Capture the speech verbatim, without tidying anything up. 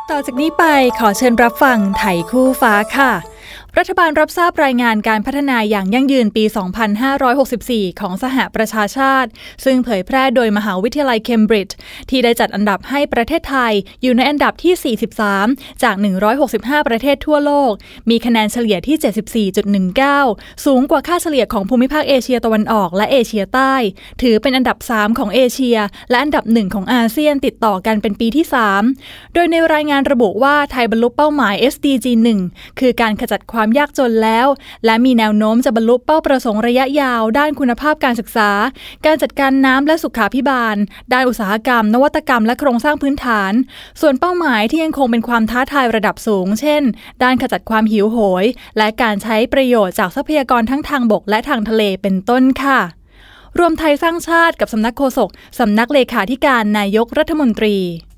ต่อจากนี้ไปขอเชิญรับฟังไถคู่ฟ้าค่ะรัฐบาลรับทราบรายงานการพัฒนาอย่างยั่งยืนปี สองพันห้าร้อยหกสิบสี่ ของสหประชาชาติซึ่งเผยแพร่โดยมหาวิทยาลัยเคมบริดจ์ที่ได้จัดอันดับให้ประเทศไทยอยู่ในอันดับที่ สี่สิบสาม จาก หนึ่งร้อยหกสิบห้า ประเทศทั่วโลกมีคะแนนเฉลี่ยที่ เจ็ดสิบสี่จุดหนึ่งเก้า สูงกว่าค่าเฉลี่ยของภูมิภาคเอเชียตะวันออกและเอเชียใต้ถือเป็นอันดับ สาม ของเอเชียและอันดับ หนึ่ง ของอาเซียนติดต่อกันเป็นปีที่ สาม โดยในรายงานระบุว่าไทยบรรลุเป้าหมาย เอส ดี จี หนึ่ง คือการขจัดความยากจนแล้วและมีแนวโน้มจะบรรลุเป้าประสงค์ระยะยาวด้านคุณภาพการศึกษาการจัดการน้ำและสุขาภิบาลด้านอุตสาหกรรมนวัตกรรมและโครงสร้างพื้นฐานส่วนเป้าหมายที่ยังคงเป็นความท้าทายระดับสูงเช่นด้านขจัดความหิวโหยและการใช้ประโยชน์จากทรัพยากรทั้งทางบกและทางทะเลเป็นต้นค่ะรวมไทยสร้างชาติกับสำนักโฆษกสำนักเลขาธิการนายกรัฐมนตรี